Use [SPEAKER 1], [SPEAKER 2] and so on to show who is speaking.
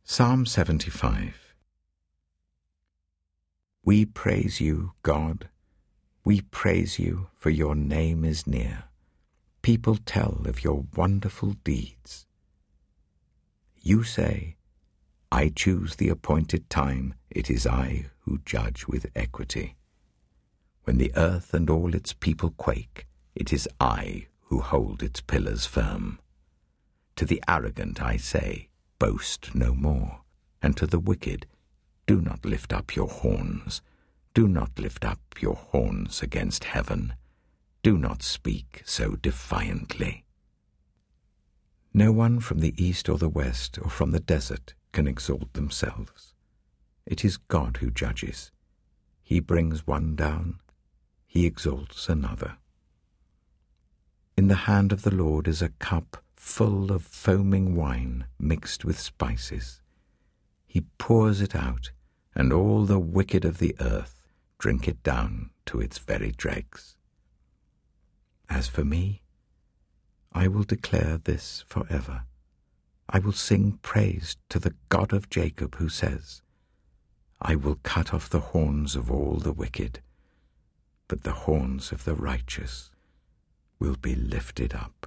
[SPEAKER 1] Psalm 75. We praise you, God. We praise you, for your name is near. People tell of your wonderful deeds. You say, I choose the appointed time, it is I who judge with equity. When the earth and all its people quake, it is I who hold its pillars firm. To the arrogant I say, boast no more, and to the wicked, do not lift up your horns. Do not lift up your horns against heaven. Do not speak so defiantly. No one from the east or the west or from the desert can exalt themselves. It is God who judges. He brings one down, he exalts another. In the hand of the Lord is a cup full of foaming wine mixed with spices. He pours it out, and all the wicked of the earth drink it down to its very dregs. As for me, I will declare this forever. I will sing praise to the God of Jacob, who says, I will cut off the horns of all the wicked, but the horns of the righteous will be lifted up.